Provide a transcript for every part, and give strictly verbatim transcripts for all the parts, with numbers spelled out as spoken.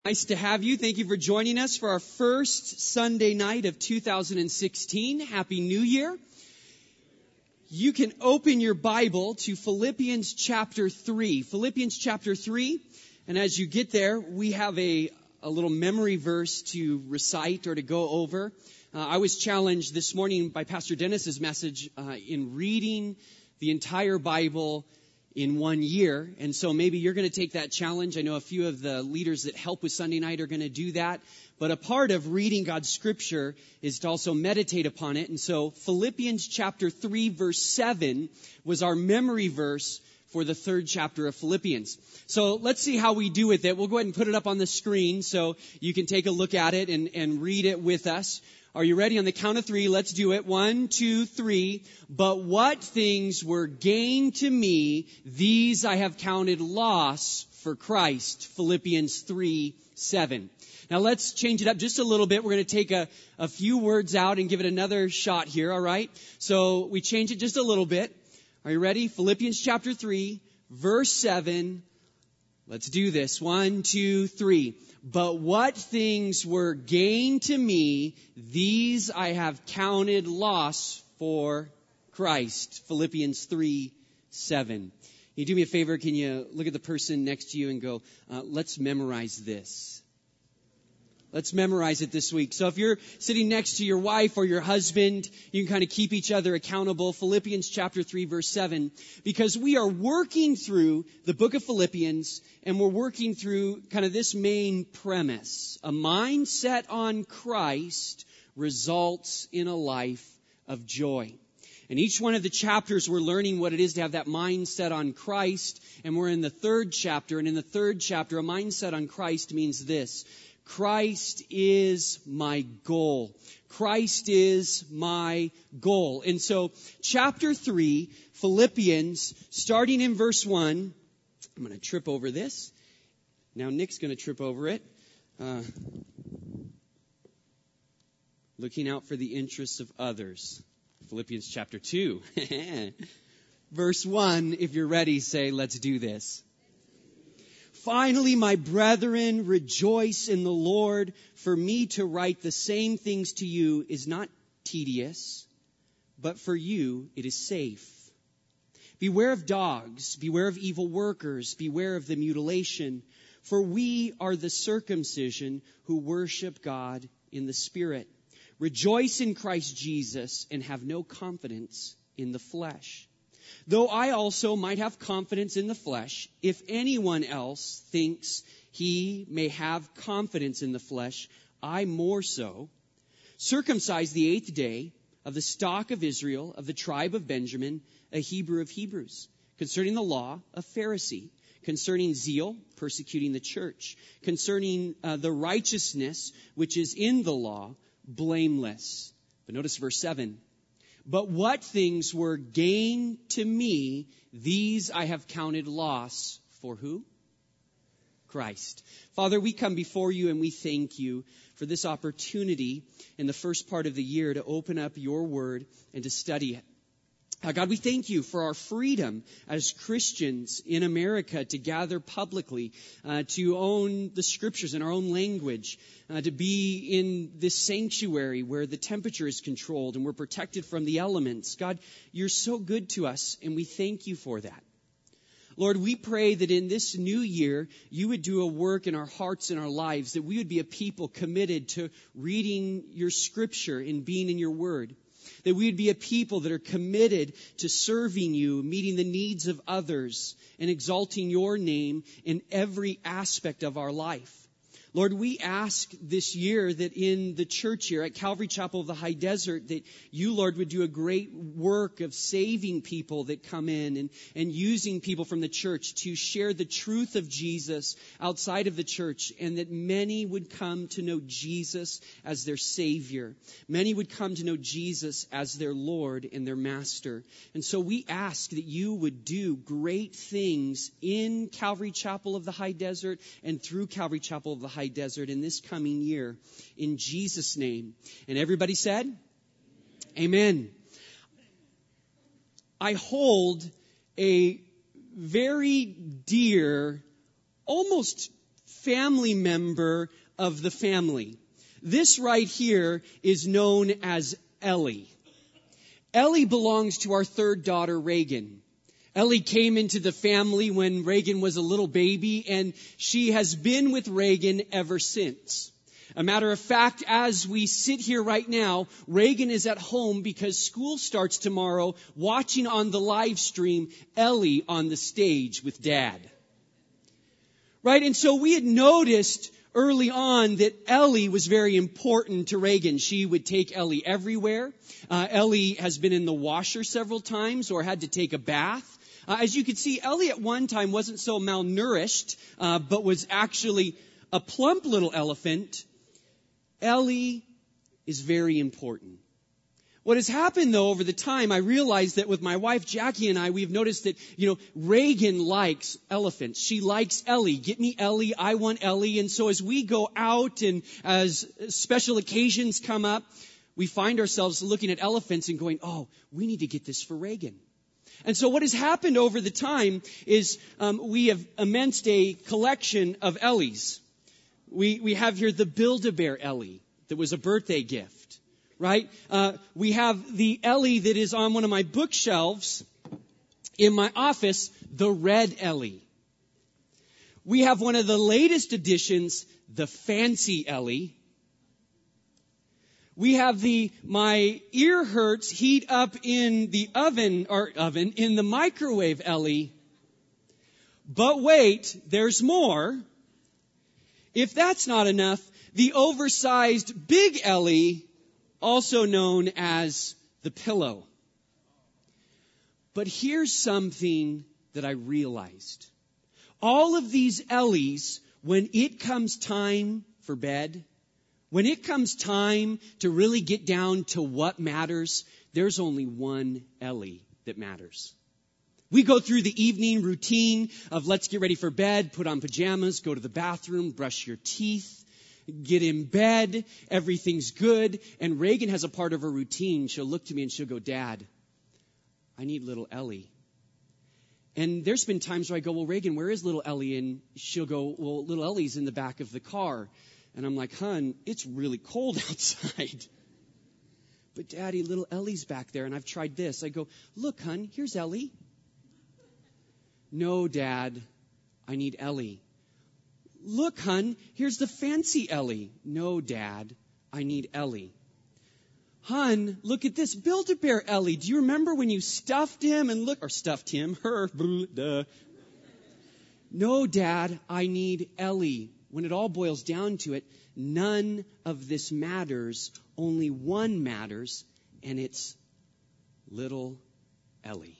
Nice to have you. Thank you for joining us for our first Sunday night of two thousand sixteen. Happy New Year. You can open your Bible to Philippians chapter three. Philippians chapter three. And as you get there, we have a, a little memory verse to recite or to go over. Uh, I was challenged this morning by Pastor Dennis's message uh, in reading the entire Bible in one year. And so maybe you're going to take that challenge. I know a few of the leaders that help with Sunday night are going to do that. But a part of reading God's scripture is to also meditate upon it. And so Philippians chapter three verse seven was our memory verse for the third chapter of Philippians. So let's see how we do with it. We'll go ahead and put it up on the screen so you can take a look at it and, and read it with us. Are you ready? On the count of three, let's do it. One, two, three. But what things were gain to me, these I have counted loss for Christ. Philippians three, seven. Now let's change it up just a little bit. We're going to take a, a few words out and give it another shot here, all right? So we change it just a little bit. Are you ready? Philippians chapter three, verse seven. Let's do this. One, two, three. But what things were gain to me, these I have counted loss for Christ. Philippians three, seven. Can you do me a favor? Can you look at the person next to you and go, uh, let's memorize this. Let's memorize it this week. So if you're sitting next to your wife or your husband, you can kind of keep each other accountable. Philippians chapter three, verse seven. Because we are working through the book of Philippians, and we're working through kind of this main premise. A mind set on Christ results in a life of joy. And each one of the chapters, we're learning what it is to have that mindset on Christ. And we're in the third chapter. And in the third chapter, a mindset on Christ means this. Christ is my goal. Christ is my goal. And so, chapter three, Philippians, starting in verse one. I'm going to trip over this. Now Nick's going to trip over it. Uh, looking out for the interests of others. Philippians chapter two. Verse one, if you're ready, say, let's do this. Finally, my brethren, rejoice in the Lord. For me to write the same things to you is not tedious, but for you it is safe. Beware of dogs, beware of evil workers, beware of the mutilation. For we are the circumcision who worship God in the Spirit. Rejoice in Christ Jesus and have no confidence in the flesh. Though I also might have confidence in the flesh, if anyone else thinks he may have confidence in the flesh, I more so. Circumcised the eighth day, of the stock of Israel, of the tribe of Benjamin, a Hebrew of Hebrews, concerning the law, a Pharisee, concerning zeal, persecuting the church, concerning uh, the righteousness which is in the law, blameless. But notice verse seven. But what things were gain to me, these I have counted loss for who? Christ. Father, we come before you and we thank you for this opportunity in the first part of the year to open up your word and to study it. Uh, God, we thank you for our freedom as Christians in America to gather publicly, uh, to own the scriptures in our own language, uh, to be in this sanctuary where the temperature is controlled and we're protected from the elements. God, you're so good to us, and we thank you for that. Lord, we pray that in this new year, you would do a work in our hearts and our lives, that we would be a people committed to reading your scripture and being in your word. That we would be a people that are committed to serving you, meeting the needs of others, and exalting your name in every aspect of our life. Lord, we ask this year that in the church here at Calvary Chapel of the High Desert, that you, Lord, would do a great work of saving people that come in and, and using people from the church to share the truth of Jesus outside of the church, and that many would come to know Jesus as their Savior. Many would come to know Jesus as their Lord and their Master. And so we ask that you would do great things in Calvary Chapel of the High Desert and through Calvary Chapel of the High Desert in this coming year, in Jesus' name. And everybody said, Amen. I hold a very dear, almost family member of the family. This right here is known as Ellie. Ellie belongs to our third daughter, Reagan. Ellie came into the family when Reagan was a little baby, and she has been with Reagan ever since. A matter of fact, as we sit here right now, Reagan is at home because school starts tomorrow, watching on the live stream Ellie on the stage with Dad. Right? And so we had noticed early on that Ellie was very important to Reagan. She would take Ellie everywhere. Uh, Ellie has been in the washer several times or had to take a bath. Uh, as you can see, Ellie at one time wasn't so malnourished, uh, but was actually a plump little elephant. Ellie is very important. What has happened, though, over the time, I realized that with my wife, Jackie, and I, we've noticed that, you know, Reagan likes elephants. She likes Ellie. Get me Ellie. I want Ellie. And so as we go out and as special occasions come up, we find ourselves looking at elephants and going, oh, we need to get this for Reagan. And so what has happened over the time is um, we have amassed a collection of Ellies. We, we have here the Build-A-Bear Ellie that was a birthday gift. Right? Uh, we have the Ellie that is on one of my bookshelves in my office, the red Ellie. We have one of the latest editions, the fancy Ellie. We have the my ear hurts heat up in the oven or oven in the microwave Ellie. But wait, there's more. If that's not enough, the oversized big Ellie, also known as the pillow. But here's something that I realized. All of these Ellies, when it comes time for bed, when it comes time to really get down to what matters, there's only one Ellie that matters. We go through the evening routine of let's get ready for bed, put on pajamas, go to the bathroom, brush your teeth, get in bed, everything's good. And Reagan has a part of her routine. She'll look to me and she'll go, Dad, I need little Ellie. And there's been times where I go, well, Reagan, where is little Ellie? And she'll go, well, little Ellie's in the back of the car. And I'm like, hon, it's really cold outside. But Daddy, little Ellie's back there and I've tried this. I go, look, hon, here's Ellie. No, Dad, I need Ellie. Look, hon, here's the fancy Ellie. No, Dad, I need Ellie. Hon, look at this Build-A-Bear Ellie. Do you remember when you stuffed him and look, or stuffed him, her, duh. No, Dad, I need Ellie. When it all boils down to it, none of this matters. Only one matters, and it's little Ellie.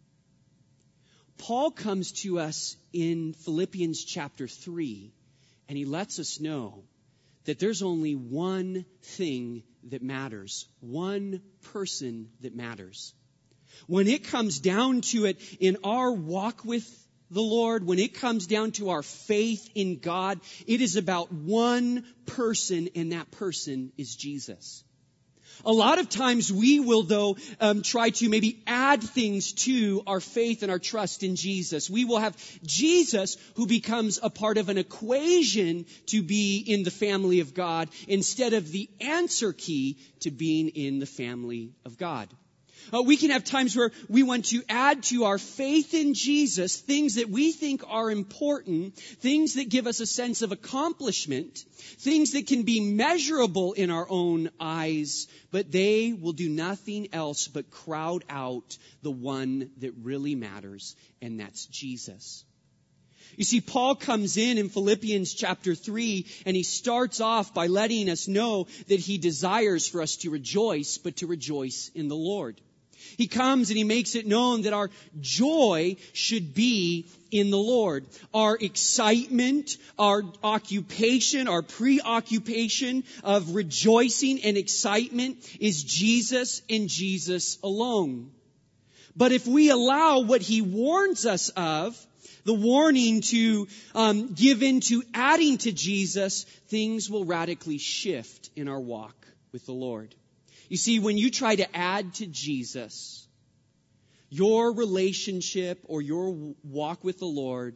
Paul comes to us in Philippians chapter three, and he lets us know that there's only one thing that matters, one person that matters. When it comes down to it in our walk with the Lord, when it comes down to our faith in God, it is about one person, and that person is Jesus. A lot of times we will, though, um, try to maybe add things to our faith and our trust in Jesus. We will have Jesus who becomes a part of an equation to be in the family of God instead of the answer key to being in the family of God. Uh, we can have times where we want to add to our faith in Jesus things that we think are important, things that give us a sense of accomplishment, things that can be measurable in our own eyes, but they will do nothing else but crowd out the one that really matters, and that's Jesus. You see, Paul comes in in Philippians chapter three, and he starts off by letting us know that he desires for us to rejoice, but to rejoice in the Lord. He comes and he makes it known that our joy should be in the Lord. Our excitement, our occupation, our preoccupation of rejoicing and excitement is Jesus and Jesus alone. But if we allow what he warns us of, the warning to um, give in to adding to Jesus, things will radically shift in our walk with the Lord. You see, when you try to add to Jesus, your relationship or your walk with the Lord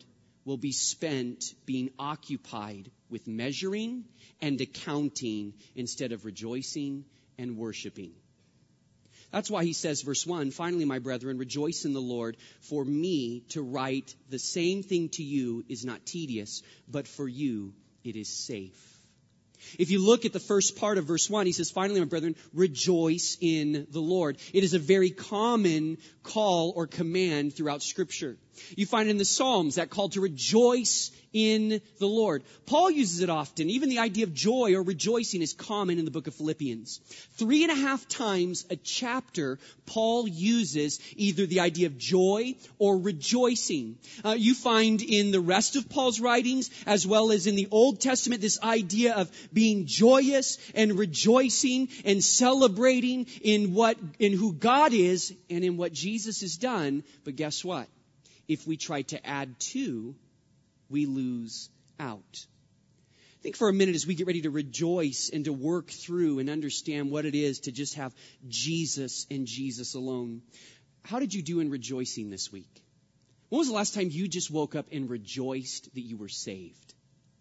will be spent being occupied with measuring and accounting instead of rejoicing and worshiping. That's why he says, verse one, finally, my brethren, rejoice in the Lord. For me to write the same thing to you is not tedious, but for you it is safe. If you look at the first part of verse one, he says, finally, my brethren, rejoice in the Lord. It is a very common call or command throughout Scripture. You find in the Psalms that call to rejoice in the Lord. Paul uses it often. Even the idea of joy or rejoicing is common in the book of Philippians. Three and a half times a chapter, Paul uses either the idea of joy or rejoicing. Uh, you find in the rest of Paul's writings, as well as in the Old Testament, this idea of being joyous and rejoicing and celebrating in what, in who God is and in what Jesus has done. But guess what? If we try to add to, we lose out. Think for a minute as we get ready to rejoice and to work through and understand what it is to just have Jesus and Jesus alone. How did you do in rejoicing this week? When was the last time you just woke up and rejoiced that you were saved?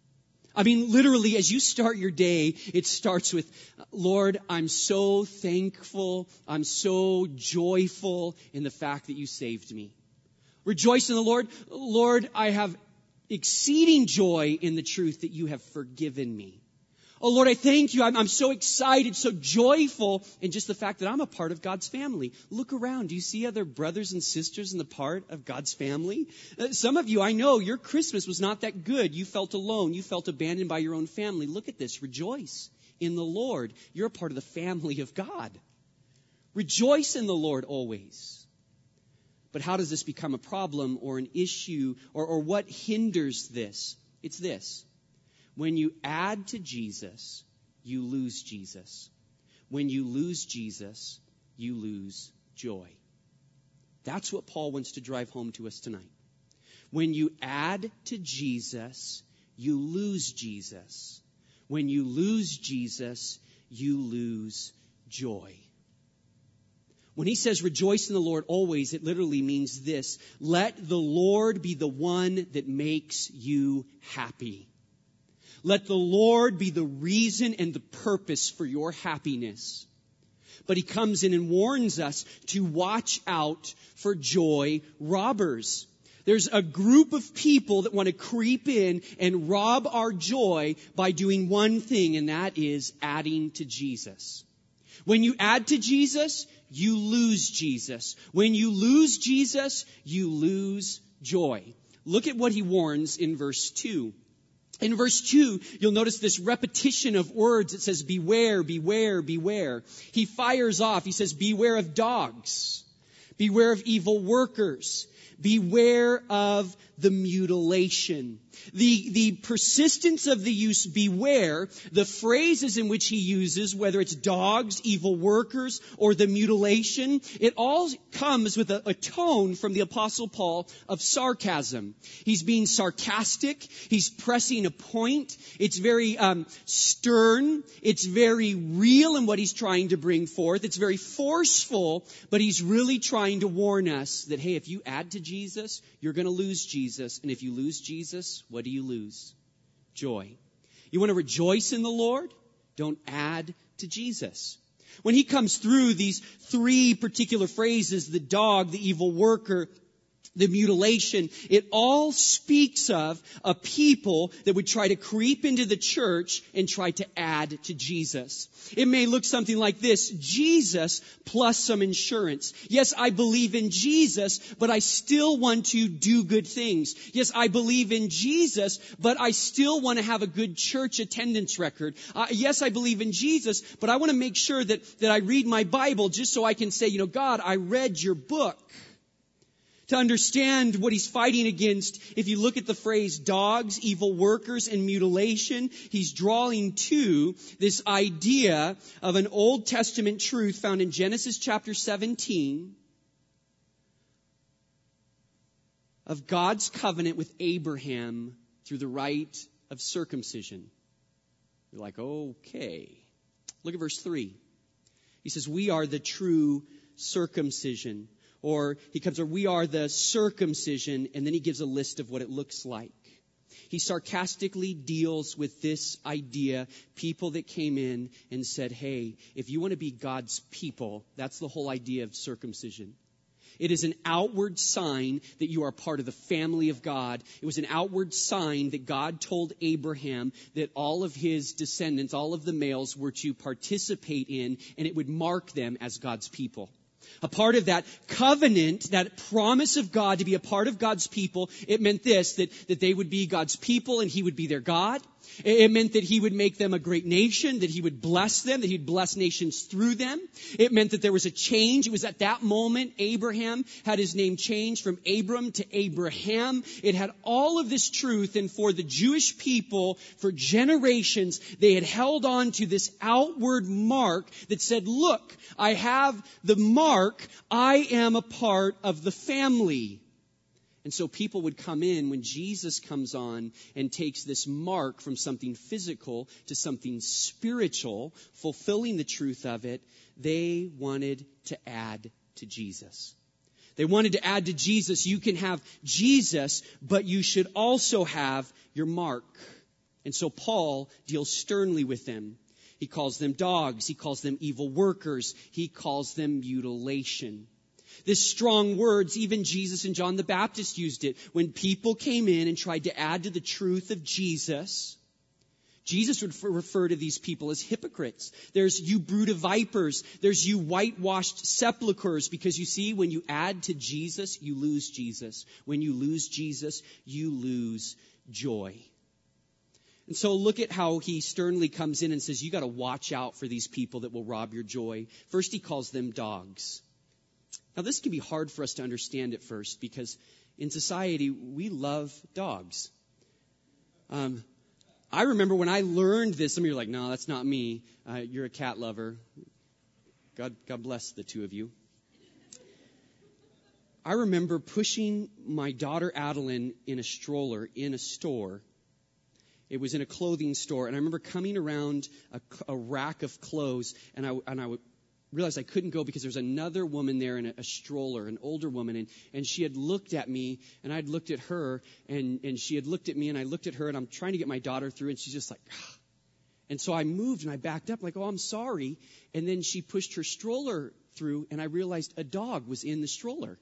I mean, literally, as you start your day, it starts with, Lord, I'm so thankful, I'm so joyful in the fact that you saved me. Rejoice in the Lord. Lord, I have exceeding joy in the truth that you have forgiven me. Oh, Lord, I thank you. I'm, I'm so excited, so joyful in just the fact that I'm a part of God's family. Look around. Do you see other brothers and sisters in the part of God's family? Uh, some of you, I know your Christmas was not that good. You felt alone. You felt abandoned by your own family. Look at this. Rejoice in the Lord. You're a part of the family of God. Rejoice in the Lord always. But how does this become a problem or an issue, or, or what hinders this? It's this. When you add to Jesus, you lose Jesus. When you lose Jesus, you lose joy. That's what Paul wants to drive home to us tonight. When you add to Jesus, you lose Jesus. When you lose Jesus, you lose joy. When he says rejoice in the Lord always, it literally means this. Let the Lord be the one that makes you happy. Let the Lord be the reason and the purpose for your happiness. But he comes in and warns us to watch out for joy robbers. There's a group of people that want to creep in and rob our joy by doing one thing, and that is adding to Jesus. When you add to Jesus, you lose Jesus. When you lose Jesus, you lose joy. Look at what he warns in verse two. In verse two, you'll notice this repetition of words. It says, beware, beware, beware. He fires off. He says, beware of dogs. Beware of evil workers. Beware of the mutilation. The, the persistence of the use beware, the phrases in which he uses, whether it's dogs, evil workers, or the mutilation, it all comes with a, a tone from the Apostle Paul of sarcasm. He's being sarcastic. He's pressing a point. It's very um, stern. It's very real in what he's trying to bring forth. It's very forceful, but he's really trying to warn us that, hey, if you add to Jesus, you're going to lose Jesus. And if you lose Jesus, what do you lose? Joy. You want to rejoice in the Lord? Don't add to Jesus. When he comes through these three particular phrases, the dog, the evil worker, the mutilation, it all speaks of a people that would try to creep into the church and try to add to Jesus. It may look something like this: Jesus plus some insurance. Yes, I believe in Jesus, but I still want to do good things. Yes, I believe in Jesus, but I still want to have a good church attendance record. Uh, yes, I believe in Jesus, but I want to make sure that, that I read my Bible just so I can say, you know, God, I read your book. To understand what he's fighting against, if you look at the phrase dogs, evil workers, and mutilation, he's drawing to this idea of an Old Testament truth found in Genesis chapter seventeen of God's covenant with Abraham through the rite of circumcision. You're like, okay. Look at verse three. He says, we are the true circumcision. Or he comes, or we are the circumcision, and then he gives a list of what it looks like. He sarcastically deals with this idea, people that came in and said, hey, if you want to be God's people, that's the whole idea of circumcision. It is an outward sign that you are part of the family of God. It was an outward sign that God told Abraham that all of his descendants, all of the males, were to participate in, and it would mark them as God's people. A part of that covenant, that promise of God to be a part of God's people, it meant this, that, that they would be God's people and he would be their God. It meant that he would make them a great nation, that he would bless them, that he'd bless nations through them. It meant that there was a change. It was at that moment Abraham had his name changed from Abram to Abraham. It had all of this truth, and for the Jewish people, for generations, they had held on to this outward mark that said, look, I have the mark. I am a part of the family. And so people would come in when Jesus comes on and takes this mark from something physical to something spiritual, fulfilling the truth of it. They wanted to add to Jesus. They wanted to add to Jesus. You can have Jesus, but you should also have your mark. And so Paul deals sternly with them. He calls them dogs. He calls them evil workers. He calls them mutilation. This strong words, even Jesus and John the Baptist used it. When people came in and tried to add to the truth of Jesus, Jesus would refer to these people as hypocrites. There's you brood of vipers. There's you whitewashed sepulchres. Because you see, when you add to Jesus, you lose Jesus. When you lose Jesus, you lose joy. And so look at how he sternly comes in and says, you got to watch out for these people that will rob your joy. First, he calls them dogs. Now, this can be hard for us to understand at first because in society, we love dogs. Um, I remember when I learned this, some of you are like, no, that's not me. Uh, you're a cat lover. God, God bless the two of you. I remember pushing my daughter Adeline in a stroller in a store. It was in a clothing store, and I remember coming around a, a rack of clothes, and I, and I would realized I couldn't go because there was another woman there in a, a stroller, an older woman, and, and she had looked at me, and I'd looked at her, and, and she had looked at me, and I looked at her, and I'm trying to get my daughter through, and she's just like, ah. And so I moved, and I backed up, like, oh, I'm sorry, and then she pushed her stroller through, and I realized a dog was in the stroller.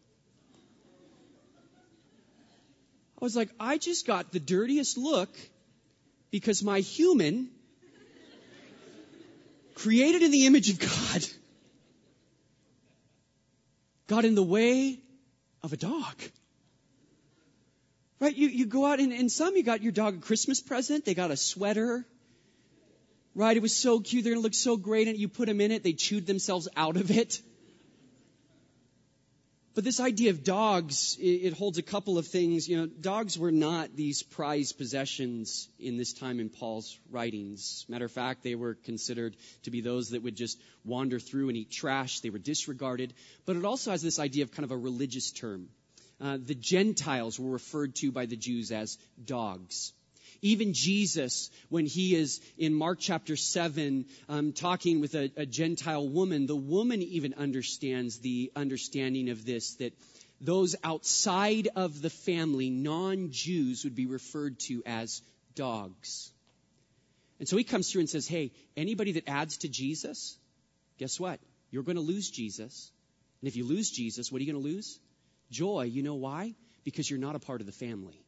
I was like, I just got the dirtiest look because my human, created in the image of God, got in the way of a dog. Right? You, you go out and, and some, you got your dog a Christmas present. They got a sweater. Right? It was so cute. They're going to look so great. And you put them in it. They chewed themselves out of it. But this idea of dogs, it, it holds a couple of things. You know, dogs were not these prized possessions in this time in Paul's writings. Matter of fact, they were considered to be those that would just wander through and eat trash. They were disregarded. But it also has this idea of kind of a religious term. Uh, the Gentiles were referred to by the Jews as dogs. Even Jesus, when he is in Mark chapter seven, um, talking with a, a Gentile woman, the woman even understands the understanding of this, that those outside of the family, non-Jews, would be referred to as dogs. And so he comes through and says, hey, anybody that adds to Jesus, guess what? You're going to lose Jesus. And if you lose Jesus, what are you going to lose? Joy. You know why? Because you're not a part of the family.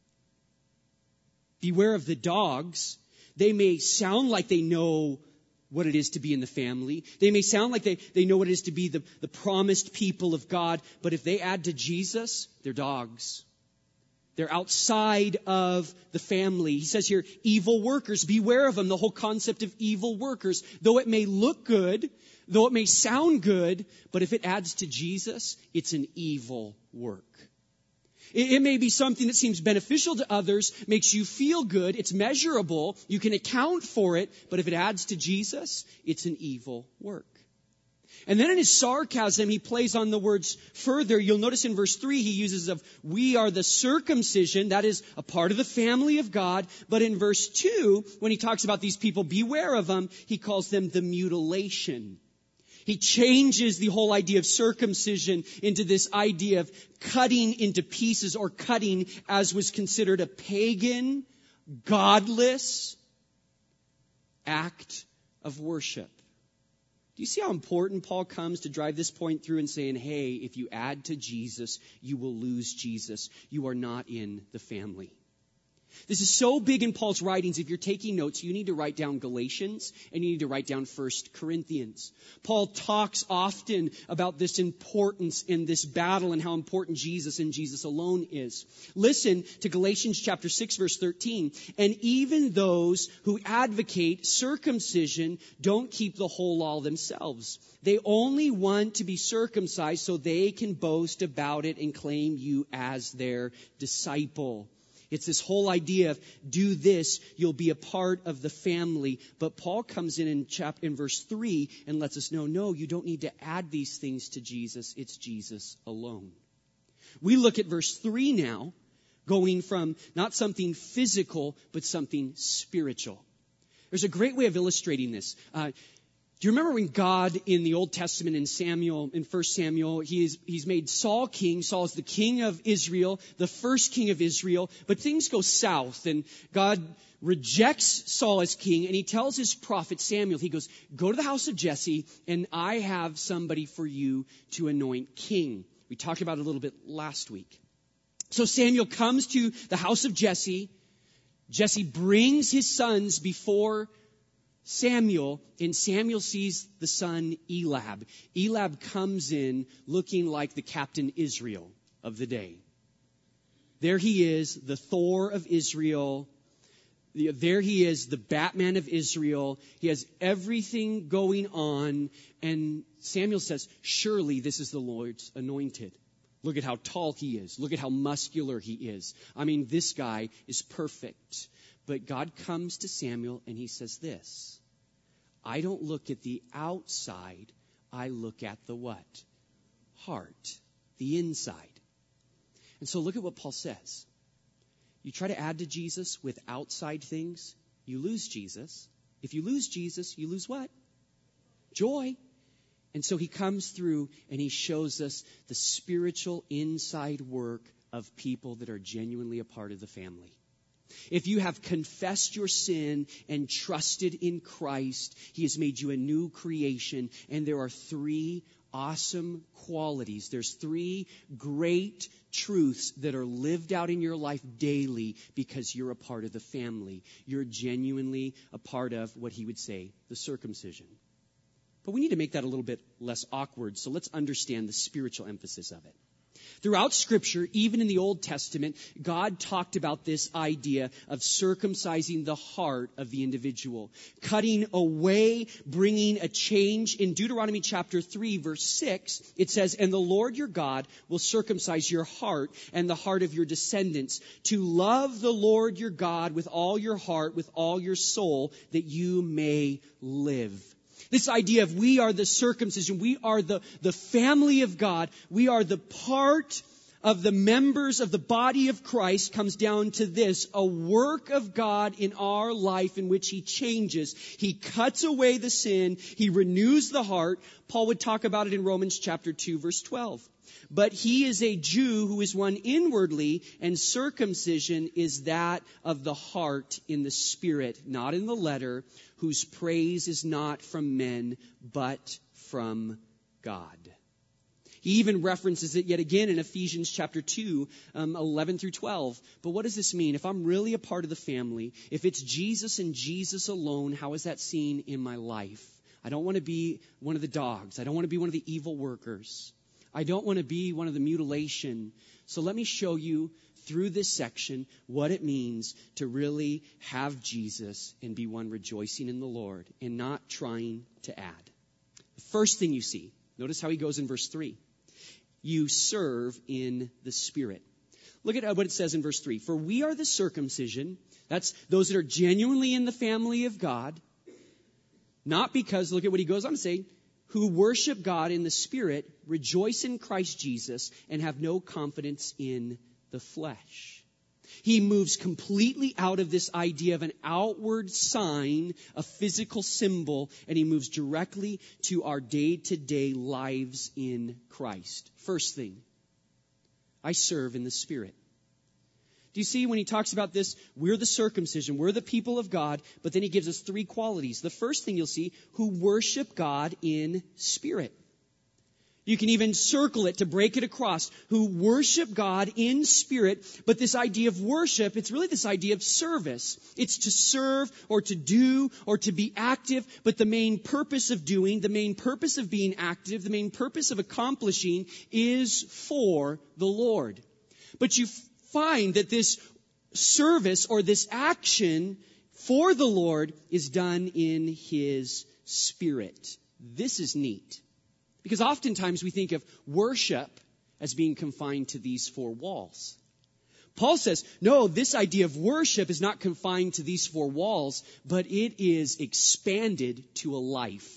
Beware of the dogs. They may sound like they know what it is to be in the family. They may sound like they, they know what it is to be the, the promised people of God. But if they add to Jesus, they're dogs. They're outside of the family. He says here, evil workers. Beware of them. The whole concept of evil workers. Though it may look good, though it may sound good, but if it adds to Jesus, it's an evil work. It may be something that seems beneficial to others, makes you feel good, it's measurable, you can account for it, but if it adds to Jesus, it's an evil work. And then in his sarcasm, he plays on the words further. You'll notice in verse three, he uses of, we are the circumcision, that is a part of the family of God. But in verse two, when he talks about these people, beware of them, he calls them the mutilation. He changes the whole idea of circumcision into this idea of cutting into pieces, or cutting as was considered a pagan, godless act of worship. Do you see how important Paul comes to drive this point through and saying, hey, if you add to Jesus, you will lose Jesus. You are not in the family. This is so big in Paul's writings. If you're taking notes, you need to write down Galatians and you need to write down First Corinthians. Paul talks often about this importance in this battle and how important Jesus and Jesus alone is. Listen to Galatians chapter six, verse thirteen. And even those who advocate circumcision don't keep the whole law themselves. They only want to be circumcised so they can boast about it and claim you as their disciple. It's this whole idea of do this, you'll be a part of the family. But Paul comes in in, chap- in verse three and lets us know, no, you don't need to add these things to Jesus. It's Jesus alone. We look at verse three now, going from not something physical, but something spiritual. There's a great way of illustrating this. Uh, Do you remember when God in the Old Testament in Samuel, in First Samuel, he's, he's made Saul king. Saul is the king of Israel, the first king of Israel. But things go south and God rejects Saul as king. And he tells his prophet Samuel, he goes, go to the house of Jesse and I have somebody for you to anoint king. We talked about it a little bit last week. So Samuel comes to the house of Jesse. Jesse brings his sons before Samuel, and Samuel sees the son Eliab. Eliab comes in looking like the Captain Israel of the day. There he is, the Thor of Israel. There he is, the Batman of Israel. He has everything going on. And Samuel says, surely this is the Lord's anointed. Look at how tall he is. Look at how muscular he is. I mean, this guy is perfect. But God comes to Samuel and he says this, I don't look at the outside, I look at the what? Heart, the inside. And so look at what Paul says. You try to add to Jesus with outside things, you lose Jesus. If you lose Jesus, you lose what? Joy. And so he comes through and he shows us the spiritual inside work of people that are genuinely a part of the family. If you have confessed your sin and trusted in Christ, he has made you a new creation. And there are three awesome qualities. There's three great truths that are lived out in your life daily because you're a part of the family. You're genuinely a part of what he would say, the circumcision. But we need to make that a little bit less awkward. So let's understand the spiritual emphasis of it. Throughout Scripture, even in the Old Testament, God talked about this idea of circumcising the heart of the individual, cutting away, bringing a change. In Deuteronomy chapter three, verse six, it says, and the Lord your God will circumcise your heart and the heart of your descendants to love the Lord your God with all your heart, with all your soul, that you may live. This idea of we are the circumcision, we are the, the family of God, we are the part of the members of the body of Christ comes down to this, a work of God in our life in which he changes. He cuts away the sin, he renews the heart. Paul would talk about it in Romans chapter two, verse twelve. But he is a Jew who is one inwardly, and circumcision is that of the heart in the spirit, not in the letter, whose praise is not from men, but from God. He even references it yet again in Ephesians chapter two, um, eleven through twelve. But what does this mean? If I'm really a part of the family, if it's Jesus and Jesus alone, how is that seen in my life? I don't want to be one of the dogs. I don't want to be one of the evil workers. I don't want to be one of the mutilation. So let me show you through this section what it means to really have Jesus and be one rejoicing in the Lord and not trying to add. The first thing you see, notice how he goes in verse three. You serve in the Spirit. Look at what it says in verse three. For we are the circumcision. That's those that are genuinely in the family of God. Not because, look at what he goes on to say, who worship God in the Spirit, rejoice in Christ Jesus, and have no confidence in the flesh. He moves completely out of this idea of an outward sign, a physical symbol, and he moves directly to our day-to-day lives in Christ. First thing, I serve in the Spirit. Do you see when he talks about this, we're the circumcision, we're the people of God, but then he gives us three qualities. The first thing you'll see, who worship God in spirit. You can even circle it to break it across, who worship God in spirit. But this idea of worship, it's really this idea of service. It's to serve or to do or to be active. But the main purpose of doing, the main purpose of being active, the main purpose of accomplishing is for the Lord. But you find that this service or this action for the Lord is done in His Spirit. This is neat. Because oftentimes we think of worship as being confined to these four walls. Paul says, no, this idea of worship is not confined to these four walls, but it is expanded to a life.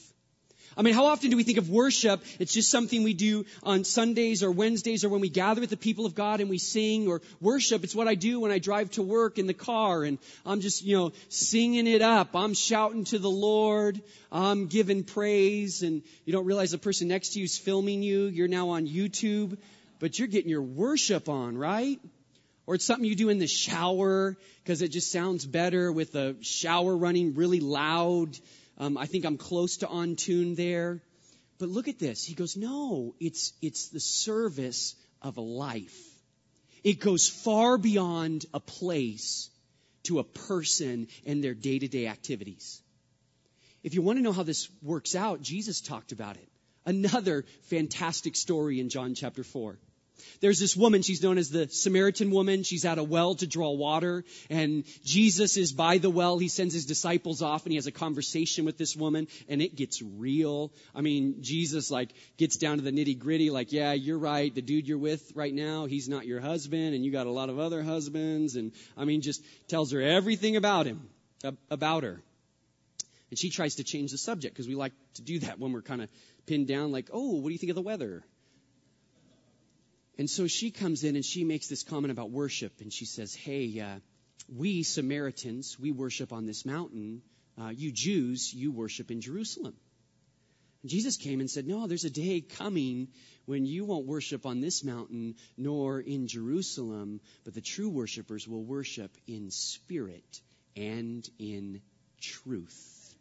I mean, how often do we think of worship? It's just something we do on Sundays or Wednesdays or when we gather with the people of God and we sing, or worship. It's what I do when I drive to work in the car and I'm just, you know, singing it up. I'm shouting to the Lord. I'm giving praise, and you don't realize the person next to you is filming you. You're now on YouTube, but you're getting your worship on, right? Or it's something you do in the shower because it just sounds better with the shower running really loud. Um, I think I'm close to on tune there. But look at this. He goes, no, it's it's the service of a life. It goes far beyond a place to a person and their day-to-day activities. If you want to know how this works out, Jesus talked about it. Another fantastic story in John chapter four. There's this woman, she's known as the Samaritan woman. She's at a well to draw water, and Jesus is by the well. He sends his disciples off, and he has a conversation with this woman, and it gets real. I mean, Jesus like gets down to the nitty gritty, like, yeah, you're right. The dude you're with right now, he's not your husband, and you got a lot of other husbands. And I mean, just tells her everything about him, about her. And she tries to change the subject, because we like to do that when we're kind of pinned down, like, oh, what do you think of the weather? And so she comes in and she makes this comment about worship. And she says, hey, uh, we Samaritans, we worship on this mountain. Uh, you Jews, you worship in Jerusalem. And Jesus came and said, no, there's a day coming when you won't worship on this mountain nor in Jerusalem, but the true worshipers will worship in spirit and in truth.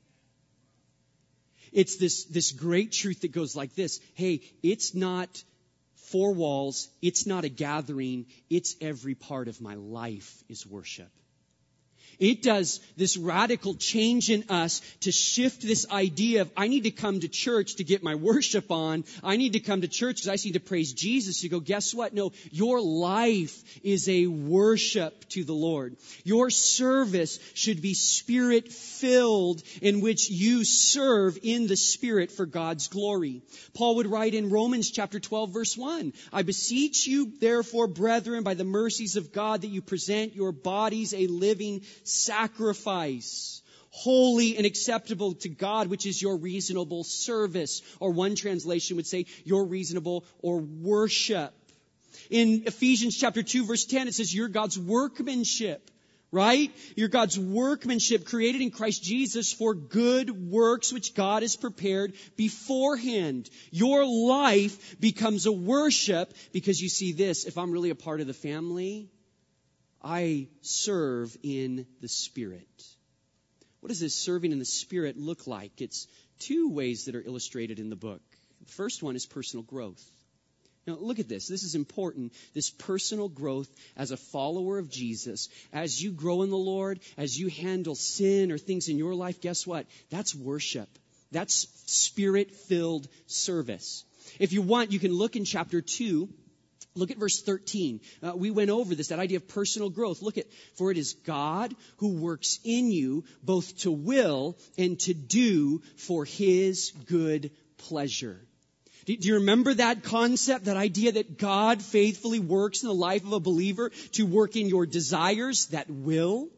It's this, this great truth that goes like this. Hey, it's not four walls. It's not a gathering. It's every part of my life is worship. It does this radical change in us to shift this idea of I need to come to church to get my worship on. I need to come to church because I need to praise Jesus. You go, guess what? No, your life is a worship to the Lord. Your service should be spirit-filled, in which you serve in the Spirit for God's glory. Paul would write in Romans chapter twelve, verse one, I beseech you, therefore, brethren, by the mercies of God, that you present your bodies a living sacrifice, holy and acceptable to God, which is your reasonable service. Or one translation would say your reasonable or worship. In Ephesians chapter two, verse ten, it says you're God's workmanship, right? You're God's workmanship created in Christ Jesus for good works, which God has prepared beforehand. Your life becomes a worship because you see this, if I'm really a part of the family, I serve in the Spirit. What does this serving in the Spirit look like? It's two ways that are illustrated in the book. The first one is personal growth. Now, look at this. This is important. This personal growth as a follower of Jesus. As you grow in the Lord, as you handle sin or things in your life, guess what? That's worship. That's Spirit-filled service. If you want, you can look in chapter two. Look at verse thirteen. Uh, we went over this, that idea of personal growth. Look at, for it is God who works in you both to will and to do for His good pleasure. Do, do you remember that concept, that idea that God faithfully works in the life of a believer to work in your desires, that will?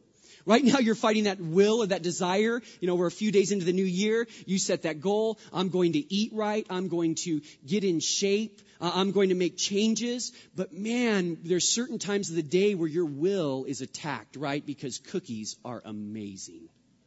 Right now you're fighting that will or that desire. You know, we're a few days into the new year. You set that goal. I'm going to eat right. I'm going to get in shape. Uh, I'm going to make changes. But man, there's certain times of the day where your will is attacked, right? Because cookies are amazing.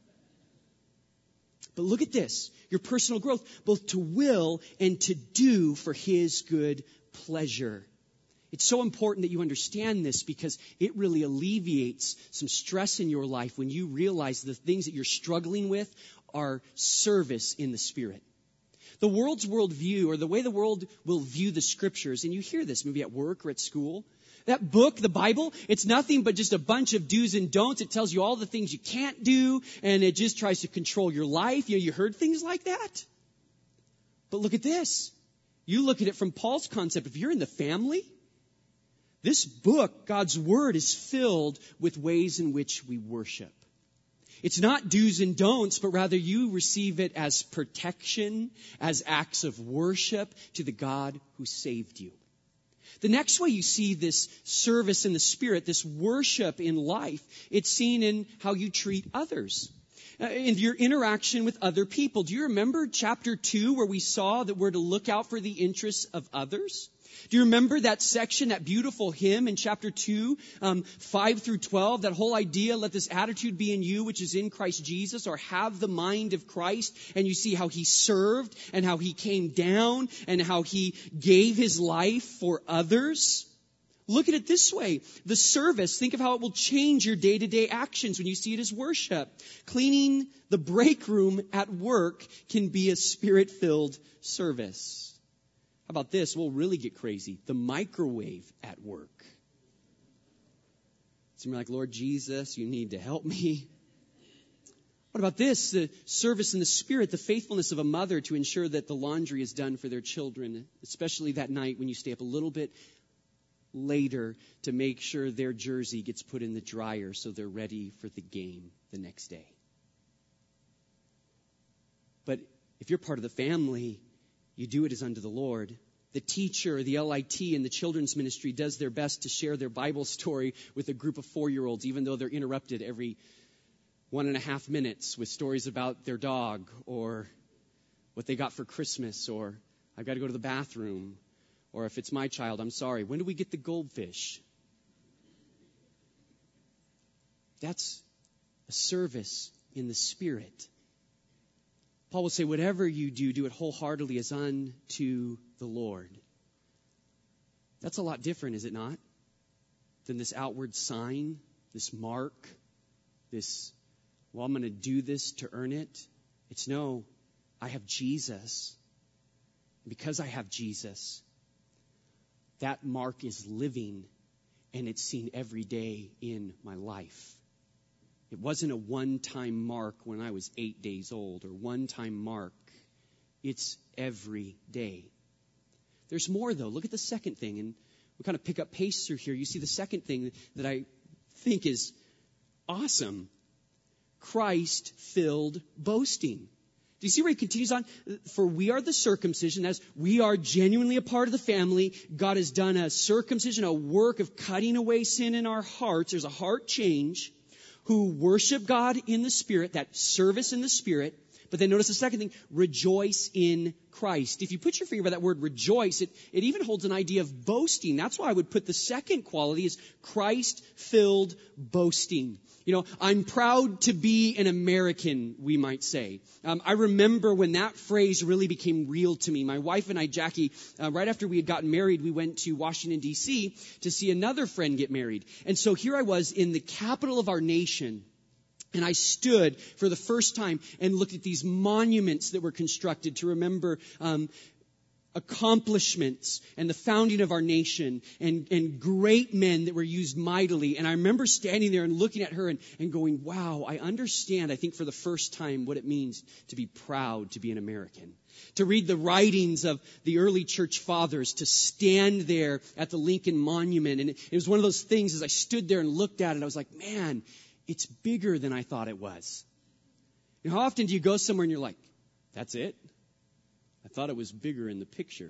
But look at this, your personal growth, both to will and to do for His good pleasure. It's so important that you understand this because it really alleviates some stress in your life when you realize the things that you're struggling with are service in the Spirit. The world's worldview, or the way the world will view the Scriptures, and you hear this maybe at work or at school, that book, the Bible, it's nothing but just a bunch of do's and don'ts. It tells you all the things you can't do, and it just tries to control your life. You know, you heard things like that. But look at this. You look at it from Paul's concept. If you're in the family, this book, God's Word, is filled with ways in which we worship. It's not do's and don'ts, but rather you receive it as protection, as acts of worship to the God who saved you. The next way you see this service in the Spirit, this worship in life, it's seen in how you treat others. Uh, in your interaction with other people. Do you remember chapter two where we saw that we're to look out for the interests of others? Do you remember that section, that beautiful hymn in chapter two, um, five through twelve, that whole idea, let this attitude be in you, which is in Christ Jesus, or have the mind of Christ, and you see how He served, and how He came down, and how He gave His life for others? Look at it this way. The service, think of how it will change your day-to-day actions when you see it as worship. Cleaning the break room at work can be a Spirit-filled service. How about this? We'll really get crazy. The microwave at work. So you're like, Lord Jesus, you need to help me. What about this? The service in the Spirit, the faithfulness of a mother to ensure that the laundry is done for their children, especially that night when you stay up a little bit later to make sure their jersey gets put in the dryer so they're ready for the game the next day. But if you're part of the family, you do it as unto the Lord. The teacher, the L I T, and the children's ministry does their best to share their Bible story with a group of four-year-olds, even though they're interrupted every one and a half minutes with stories about their dog or what they got for Christmas, or I've got to go to the bathroom. Or if it's my child, I'm sorry, when do we get the goldfish? That's a service in the Spirit. Paul will say, whatever you do, do it wholeheartedly as unto the Lord. That's a lot different, is it not? Than this outward sign, this mark, this, well, I'm going to do this to earn it. It's no, I have Jesus. Because I have Jesus, that mark is living, and it's seen every day in my life. It wasn't a one-time mark when I was eight days old, or one-time mark. It's every day. There's more, though. Look at the second thing, and we kind of pick up pace through here. You see the second thing that I think is awesome. Christ-filled boasting. Do you see where he continues on? For we are the circumcision, as we are genuinely a part of the family. God has done a circumcision, a work of cutting away sin in our hearts. There's a heart change. Who worship God in the Spirit, that service in the Spirit. But then notice the second thing, rejoice in Christ. If you put your finger by that word rejoice, it, it even holds an idea of boasting. That's why I would put the second quality as Christ-filled boasting. You know, I'm proud to be an American, we might say. Um, I remember when that phrase really became real to me. My wife and I, Jackie, uh, right after we had gotten married, we went to Washington, D C to see another friend get married. And so here I was in the capital of our nation. And I stood for the first time and looked at these monuments that were constructed to remember um, accomplishments and the founding of our nation and, and great men that were used mightily. And I remember standing there and looking at her and, and going, wow, I understand, I think for the first time, what it means to be proud to be an American. To read the writings of the early church fathers, to stand there at the Lincoln Monument. And it, it was one of those things as I stood there and looked at it, I was like, man, it's bigger than I thought it was. You know, how often do you go somewhere and you're like, that's it? I thought it was bigger in the picture.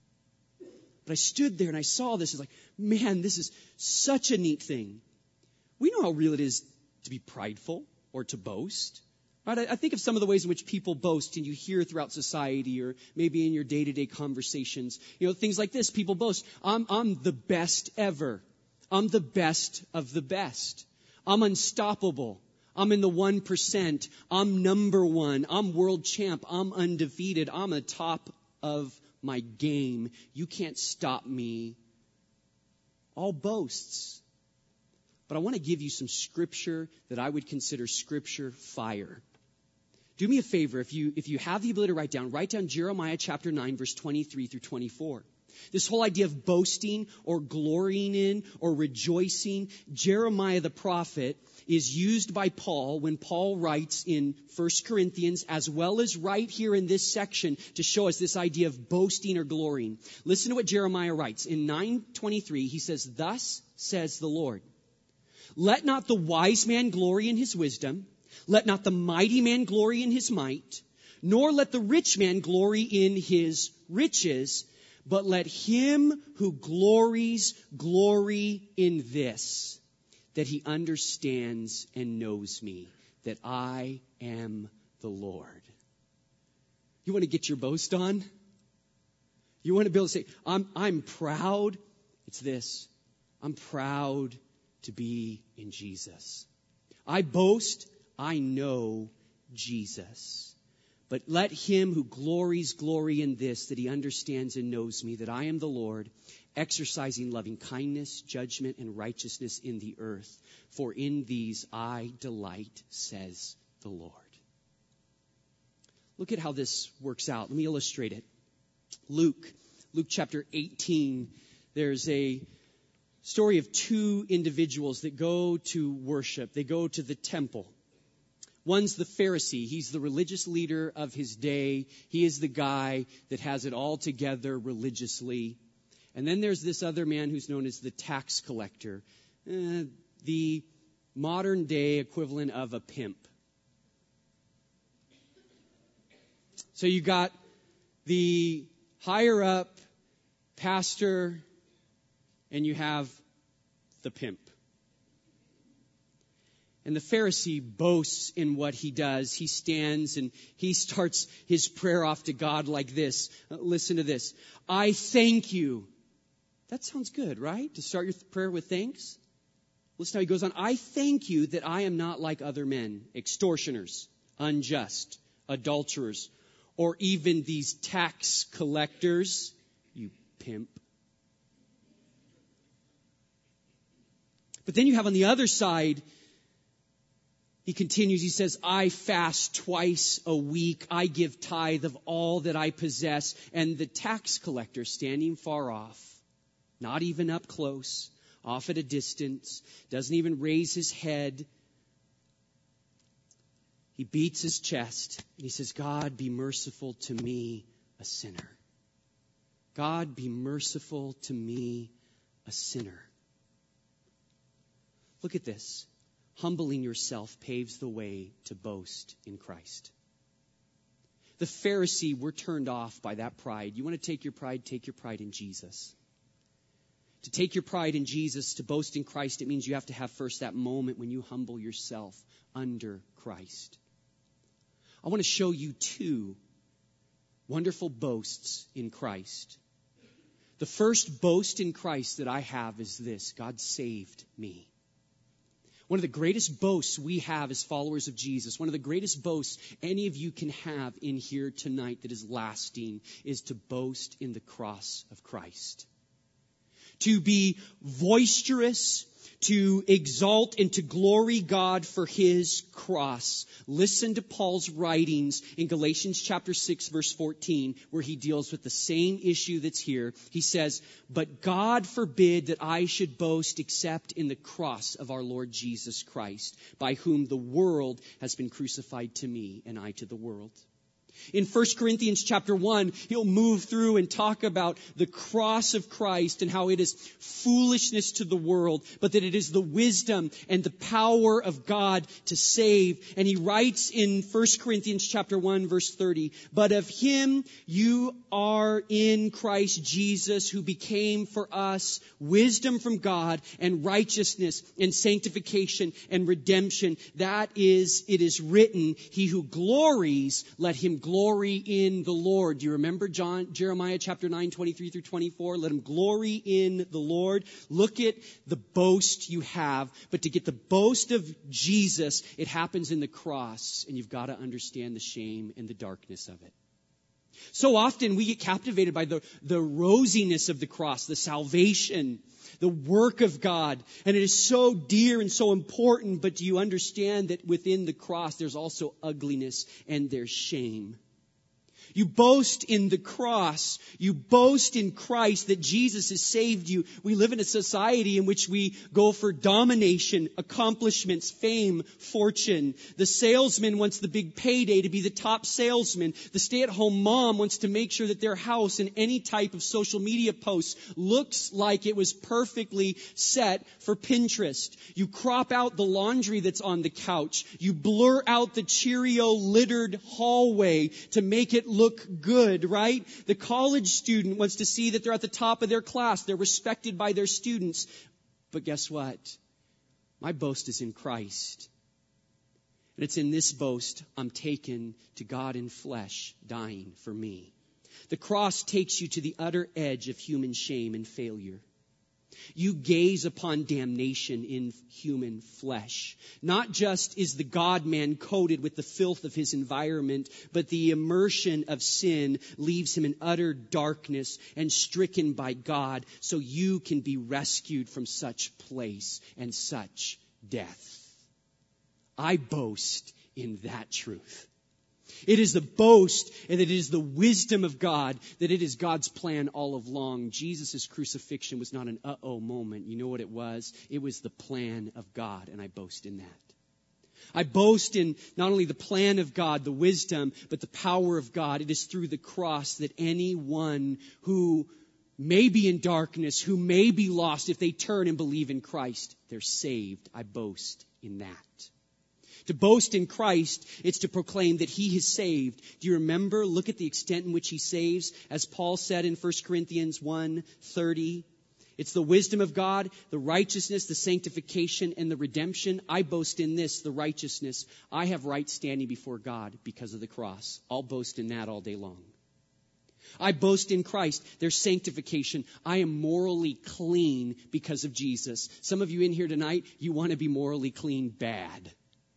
But I stood there and I saw this. It's like, man, this is such a neat thing. We know how real it is to be prideful or to boast. Right? I, I think of some of the ways in which people boast, and you hear throughout society or maybe in your day-to-day conversations. You know, things like this. People boast, I'm, I'm the best ever. I'm the best of the best. I'm unstoppable. I'm in the one percent. I'm number one. I'm world champ. I'm undefeated. I'm a top of my game. You can't stop me. All boasts. But I want to give you some scripture that I would consider scripture fire. Do me a favor, if you if you have the ability to write down, write down Jeremiah chapter nine, verse twenty-three through twenty-four. This whole idea of boasting or glorying in or rejoicing, Jeremiah the prophet is used by Paul when Paul writes in First Corinthians as well as right here in this section to show us this idea of boasting or glorying. Listen to what Jeremiah writes. In nine twenty-three, he says, "Thus says the Lord, let not the wise man glory in his wisdom, let not the mighty man glory in his might, nor let the rich man glory in his riches, but let him who glories glory in this, that he understands and knows me, that I am the Lord." You want to get your boast on? You want to be able to say, I'm, I'm proud. It's this. I'm proud to be in Jesus. I boast, I know Jesus. But let him who glories glory in this, that he understands and knows me, that I am the Lord, exercising loving kindness, judgment, and righteousness in the earth. For in these I delight, says the Lord. Look at how this works out. Let me illustrate it. Luke, Luke chapter eighteen, there's a story of two individuals that go to worship. They go to the temple. One's the Pharisee. He's the religious leader of his day. He is the guy that has it all together religiously. And then there's this other man who's known as the tax collector, uh, the modern day equivalent of a pimp. So you got the higher up pastor, and you have the pimp. And the Pharisee boasts in what he does. He stands and he starts his prayer off to God like this. Uh, listen to this. I thank you. That sounds good, right? To start your prayer with thanks. Listen how he goes on. I thank you that I am not like other men, extortioners, unjust, adulterers, or even these tax collectors. You pimp. But then you have on the other side, he continues, he says, I fast twice a week. I give tithe of all that I possess. And the tax collector standing far off, not even up close, off at a distance, doesn't even raise his head. He beats his chest and he says, God, be merciful to me, a sinner. God, be merciful to me, a sinner. Look at this. Humbling yourself paves the way to boast in Christ. The Pharisee, we're turned off by that pride. You want to take your pride? Take your pride in Jesus. To take your pride in Jesus, to boast in Christ, it means you have to have first that moment when you humble yourself under Christ. I want to show you two wonderful boasts in Christ. The first boast in Christ that I have is this: God saved me. One of the greatest boasts we have as followers of Jesus, one of the greatest boasts any of you can have in here tonight that is lasting, is to boast in the cross of Christ. To be boisterous, to exalt and to glory God for his cross. Listen to Paul's writings in Galatians chapter six, verse fourteen, where he deals with the same issue that's here. He says, but God forbid that I should boast except in the cross of our Lord Jesus Christ, by whom the world has been crucified to me and I to the world. In First Corinthians chapter one, he'll move through and talk about the cross of Christ and how it is foolishness to the world, but that it is the wisdom and the power of God to save. And he writes in First Corinthians chapter one, verse thirty, but of him you are in Christ Jesus, who became for us wisdom from God and righteousness and sanctification and redemption. That is, it is written, he who glories, let him glory. Glory in the Lord. Do you remember John, Jeremiah chapter nine, twenty-three through twenty-four? Let him glory in the Lord. Look at the boast you have. But to get the boast of Jesus, it happens in the cross. And you've got to understand the shame and the darkness of it. So often we get captivated by the, the rosiness of the cross, the salvation, the work of God. And it is so dear and so important. But do you understand that within the cross there's also ugliness and there's shame? You boast in the cross. You boast in Christ that Jesus has saved you. We live in a society in which we go for domination, accomplishments, fame, fortune. The salesman wants the big payday to be the top salesman. The stay-at-home mom wants to make sure that their house and any type of social media post looks like it was perfectly set for Pinterest. You crop out the laundry that's on the couch. You blur out the Cheerio littered hallway to make it look good, right? The college student wants to see that they're at the top of their class. They're respected by their students. But guess what? My boast is in Christ. And it's in this boast I'm taken to God in flesh, dying for me. The cross takes you to the utter edge of human shame and failure. You gaze upon damnation in human flesh. Not just is the God-man coated with the filth of his environment, but the immersion of sin leaves him in utter darkness and stricken by God, so you can be rescued from such place and such death. I boast in that truth. It is the boast and it is the wisdom of God that it is God's plan all along. Jesus' crucifixion was not an uh-oh moment. You know what it was? It was the plan of God, and I boast in that. I boast in not only the plan of God, the wisdom, but the power of God. It is through the cross that anyone who may be in darkness, who may be lost, if they turn and believe in Christ, they're saved. I boast in that. To boast in Christ, it's to proclaim that he has saved. Do you remember? Look at the extent in which he saves. As Paul said in First Corinthians one thirty, it's the wisdom of God, the righteousness, the sanctification, and the redemption. I boast in this, the righteousness. I have right standing before God because of the cross. I'll boast in that all day long. I boast in Christ, there's sanctification. I am morally clean because of Jesus. Some of you in here tonight, you want to be morally clean bad.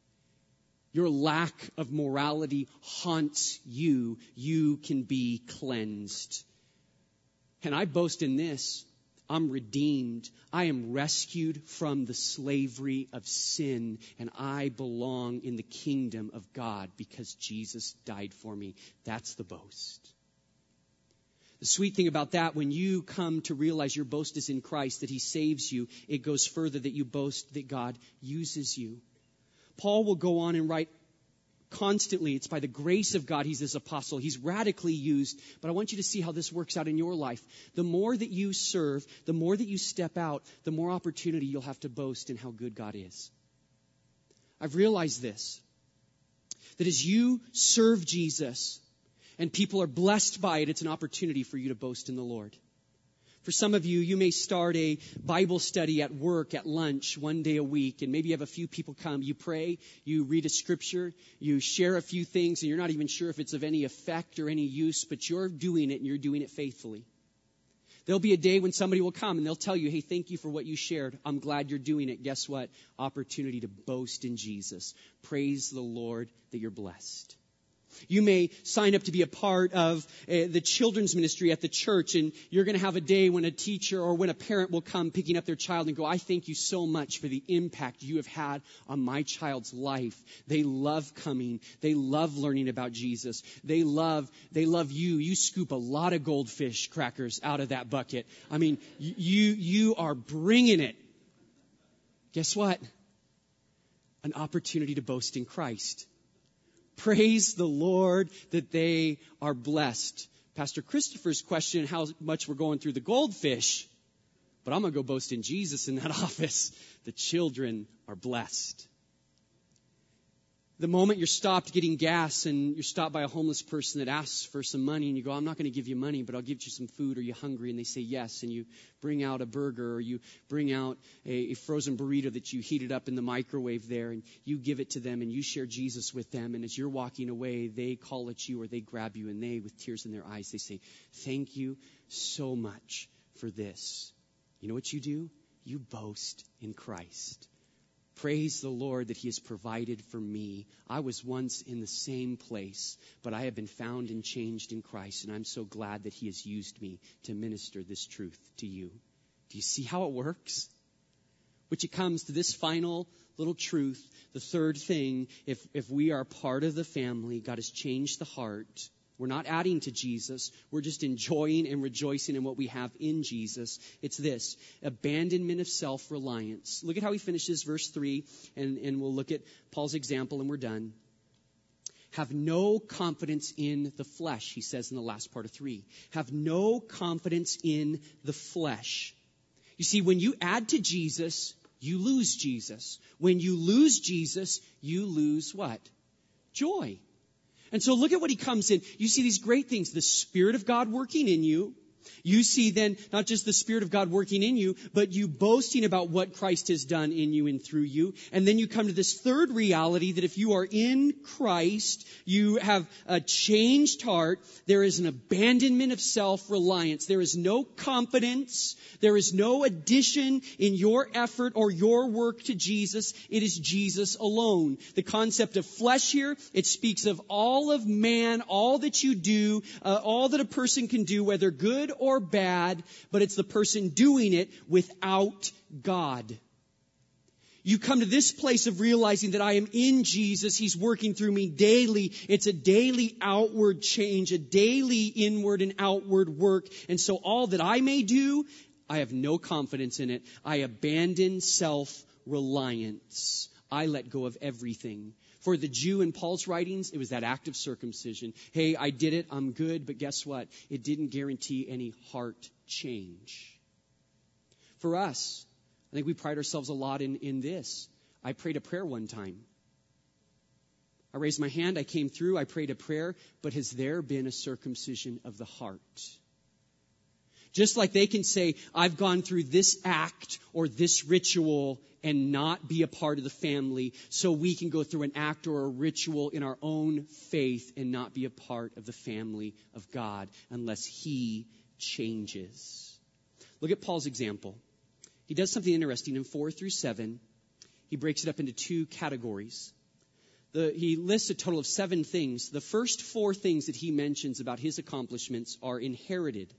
Your lack of morality haunts you. You can be cleansed. And I boast in this. I'm redeemed. I am rescued from the slavery of sin. And I belong in the kingdom of God because Jesus died for me. That's the boast. The sweet thing about that, when you come to realize your boast is in Christ, that he saves you, it goes further that you boast that God uses you. Paul will go on and write constantly, it's by the grace of God he's this apostle. He's radically used. But I want you to see how this works out in your life. The more that you serve, the more that you step out, the more opportunity you'll have to boast in how good God is. I've realized this, that as you serve Jesus and people are blessed by it, it's an opportunity for you to boast in the Lord. For some of you, you may start a Bible study at work, at lunch, one day a week, and maybe you have a few people come. You pray, you read a scripture, you share a few things, and you're not even sure if it's of any effect or any use, but you're doing it, and you're doing it faithfully. There'll be a day when somebody will come, and they'll tell you, hey, thank you for what you shared. I'm glad you're doing it. Guess what? Opportunity to boast in Jesus. Praise the Lord that you're blessed. You may sign up to be a part of uh, the children's ministry at the church, and you're going to have a day when a teacher or when a parent will come picking up their child and go, I thank you so much for the impact you have had on my child's life. They love coming. They love learning about Jesus. They love, they love you. You scoop a lot of goldfish crackers out of that bucket. I mean, you, you are bringing it. Guess what? An opportunity to boast in Christ. Praise the Lord that they are blessed. Pastor Christopher's question how much we're going through the goldfish. But I'm going to go boast in Jesus in that office. The children are blessed. The moment you're stopped getting gas and you're stopped by a homeless person that asks for some money and you go, I'm not going to give you money, but I'll give you some food. Are you hungry? And they say yes. And you bring out a burger or you bring out a, a frozen burrito that you heated up in the microwave there and you give it to them and you share Jesus with them. And as you're walking away, they call at you or they grab you and they, with tears in their eyes, they say, thank you so much for this. You know what you do? You boast in Christ. Praise the Lord that he has provided for me. I was once in the same place, but I have been found and changed in Christ, and I'm so glad that he has used me to minister this truth to you. Do you see how it works? Which it comes to this final little truth, the third thing, if, if we are part of the family, God has changed the heart. We're not adding to Jesus. We're just enjoying and rejoicing in what we have in Jesus. It's this, abandonment of self-reliance. Look at how he finishes verse three, and, and we'll look at Paul's example and we're done. Have no confidence in the flesh, he says in the last part of three. Have no confidence in the flesh. You see, when you add to Jesus, you lose Jesus. When you lose Jesus, you lose what? Joy. And so look at what he comes in. You see these great things. The Spirit of God working in you. You see then not just the Spirit of God working in you, but you boasting about what Christ has done in you and through you. And then you come to this third reality that if you are in Christ, you have a changed heart. There is an abandonment of self-reliance. There is no confidence. There is no addition in your effort or your work to Jesus. It is Jesus alone. The concept of flesh here, it speaks of all of man, all that you do, uh, all that a person can do, whether good or bad, but it's the person doing it without God. You come to this place of realizing that I am in Jesus. He's working through me daily. It's a daily outward change, a daily inward and outward work. And so all that I may do, I have no confidence in it. I abandon self-reliance. I let go of everything. For the Jew in Paul's writings, it was that act of circumcision. Hey, I did it, I'm good, but guess what? It didn't guarantee any heart change. For us, I think we pride ourselves a lot in, in this. I prayed a prayer one time. I raised my hand, I came through, I prayed a prayer, but has there been a circumcision of the heart? Just like they can say, I've gone through this act or this ritual and not be a part of the family, so we can go through an act or a ritual in our own faith and not be a part of the family of God unless he changes. Look at Paul's example. He does something interesting in four through seven. He breaks it up into two categories. The, he lists a total of seven things. The first four things that he mentions about his accomplishments are inherited.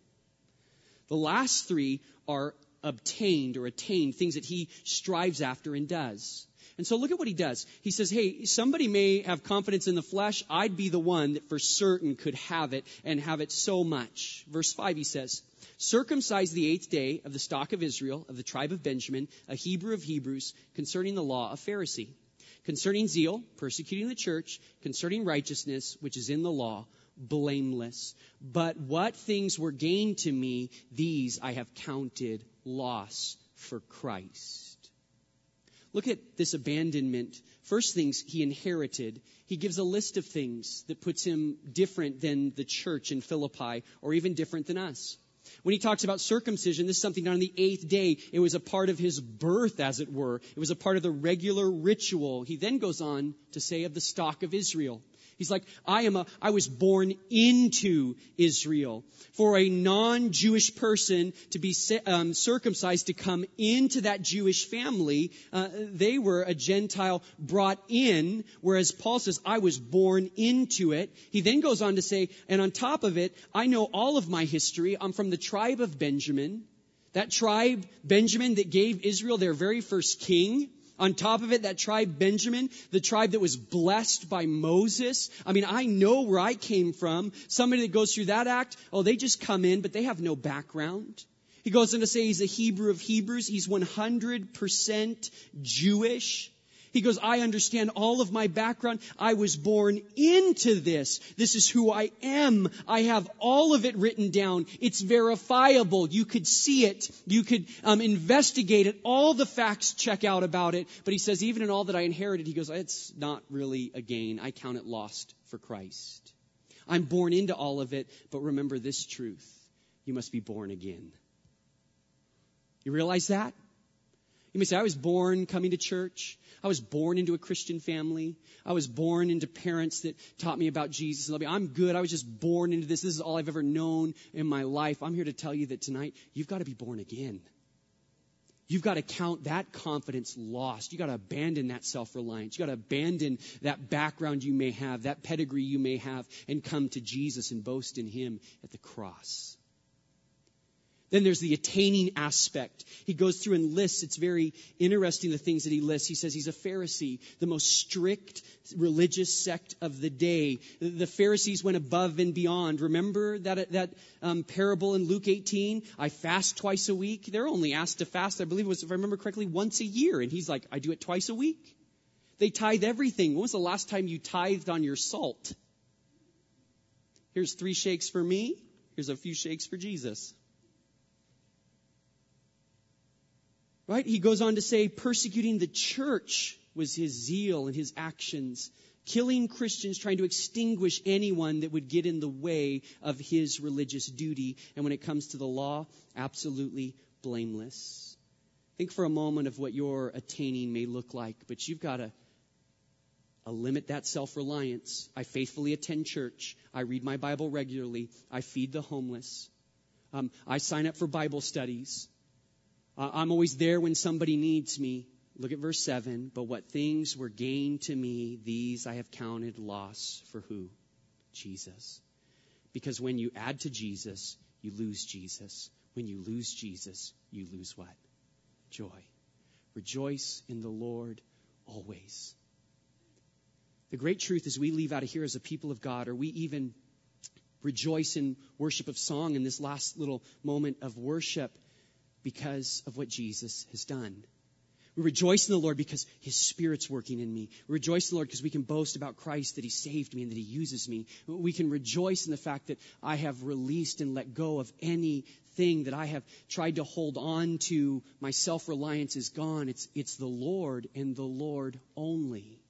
The last three are obtained or attained, things that he strives after and does. And so look at what he does. He says, hey, somebody may have confidence in the flesh. I'd be the one that for certain could have it and have it so much. Verse five, he says, circumcised the eighth day of the stock of Israel, of the tribe of Benjamin, a Hebrew of Hebrews, concerning the law, a Pharisee, concerning zeal, persecuting the church, concerning righteousness, which is in the law, blameless. But what things were gained to me, these I have counted loss for Christ. Look at this abandonment. First things he inherited. He gives a list of things that puts him different than the church in Philippi, or even different than us. When he talks about circumcision, this is something done on the eighth day. It was a part of his birth, as it were. It was a part of the regular ritual. He then goes on to say of the stock of Israel. He's like, I am a, I was born into Israel. For a non-Jewish person to be um, circumcised, to come into that Jewish family, uh, they were a Gentile brought in, whereas Paul says, I was born into it. He then goes on to say, and on top of it, I know all of my history. I'm from the tribe of Benjamin. That tribe, Benjamin, that gave Israel their very first king. On top of it, that tribe Benjamin, the tribe that was blessed by Moses. I mean, I know where I came from. Somebody that goes through that act, oh, they just come in, but they have no background. He goes on to say he's a Hebrew of Hebrews. He's one hundred percent Jewish. He He goes, I understand all of my background. I was born into this. This is who I am. I have all of it written down. It's verifiable. You could see it. You could um, investigate it. All the facts check out about it. But he says, even in all that I inherited, he goes, it's not really a gain. I count it lost for Christ. I'm born into all of it, but remember this truth. You must be born again. You realize that? You may say, I was born coming to church. I was born into a Christian family. I was born into parents that taught me about Jesus. And I'm good. I was just born into this. This is all I've ever known in my life. I'm here to tell you that tonight, you've got to be born again. You've got to count that confidence lost. You've got to abandon that self-reliance. You've got to abandon that background you may have, that pedigree you may have, and come to Jesus and boast in Him at the cross. Then there's the attaining aspect. He goes through and lists, it's very interesting the things that he lists. He says he's a Pharisee, the most strict religious sect of the day. The Pharisees went above and beyond. Remember that that um, parable in Luke eighteen? I fast twice a week. They're only asked to fast, I believe it was, if I remember correctly, once a year. And he's like, I do it twice a week. They tithe everything. When was the last time you tithed on your salt? Here's three shakes for me. Here's a few shakes for Jesus. Right? He goes on to say persecuting the church was his zeal and his actions. Killing Christians, trying to extinguish anyone that would get in the way of his religious duty. And when it comes to the law, absolutely blameless. Think for a moment of what your attaining may look like. But you've got to uh, limit that self-reliance. I faithfully attend church. I read my Bible regularly. I feed the homeless. Um, I sign up for Bible studies. I'm always there when somebody needs me. Look at verse seven. But what things were gained to me, these I have counted loss for who? Jesus. Because when you add to Jesus, you lose Jesus. When you lose Jesus, you lose what? Joy. Rejoice in the Lord always. The great truth is we leave out of here as a people of God, or we even rejoice in worship of song in this last little moment of worship, because of what Jesus has done. We rejoice in the Lord because His Spirit's working in me. We rejoice in the Lord because we can boast about Christ, that He saved me and that He uses me. We can rejoice in the fact that I have released and let go of anything that I have tried to hold on to. My self-reliance is gone. It's, it's the Lord and the Lord only.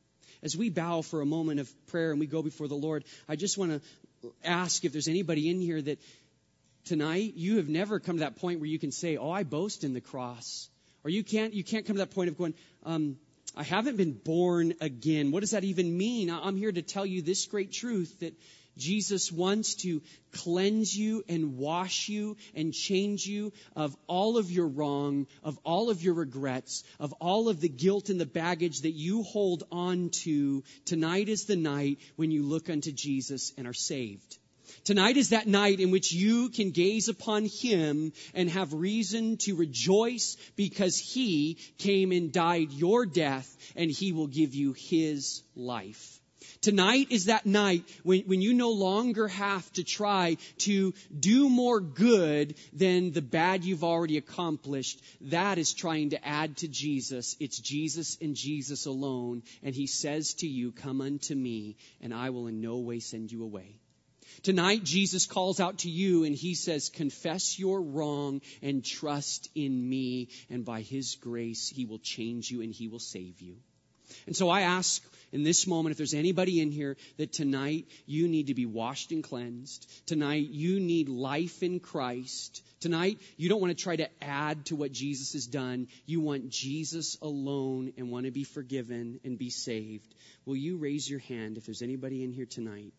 As we bow for a moment of prayer and we go before the Lord, I just want to ask if there's anybody in here that tonight, you have never come to that point where you can say, oh, I boast in the cross. Or you can't you can't come to that point of going, um, I haven't been born again. What does that even mean? I'm here to tell you this great truth, that Jesus wants to cleanse you and wash you and change you of all of your wrong, of all of your regrets, of all of the guilt and the baggage that you hold on to. Tonight is the night when you look unto Jesus and are saved. Tonight is that night in which you can gaze upon Him and have reason to rejoice because He came and died your death and He will give you His life. Tonight is that night when, when you no longer have to try to do more good than the bad you've already accomplished. That is trying to add to Jesus. It's Jesus and Jesus alone. And He says to you, come unto me and I will in no way send you away. Tonight, Jesus calls out to you and He says, confess your wrong and trust in me. And by His grace, He will change you and He will save you. And so I ask in this moment, if there's anybody in here that tonight you need to be washed and cleansed. Tonight, you need life in Christ. Tonight, you don't want to try to add to what Jesus has done. You want Jesus alone and want to be forgiven and be saved. Will you raise your hand if there's anybody in here tonight?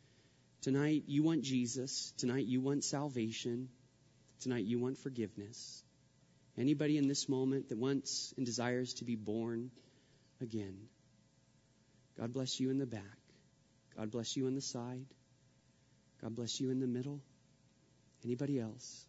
Tonight, you want Jesus. Tonight, you want salvation. Tonight, you want forgiveness. Anybody in this moment that wants and desires to be born again? God bless you in the back. God bless you on the side. God bless you in the middle. Anybody else?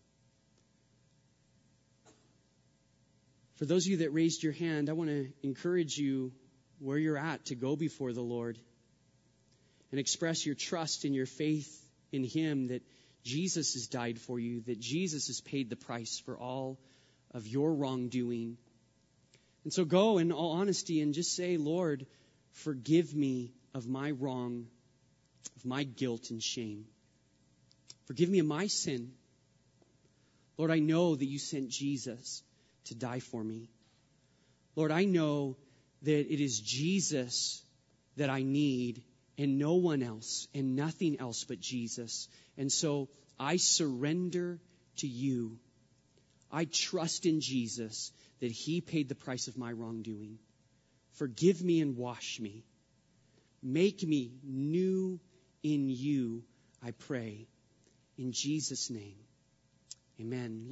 For those of you that raised your hand, I want to encourage you where you're at to go before the Lord and express your trust and your faith in Him, that Jesus has died for you, that Jesus has paid the price for all of your wrongdoing, And so go in all honesty and just say, Lord, forgive me of my wrong, of my guilt and shame. Forgive me of my sin. Lord, I know that you sent Jesus to die for me. Lord, I know that it is Jesus that I need and no one else and nothing else but Jesus. And so I surrender to you. I trust in Jesus that he paid the price of my wrongdoing. Forgive me and wash me. Make me new in you, I pray. In Jesus' name, amen.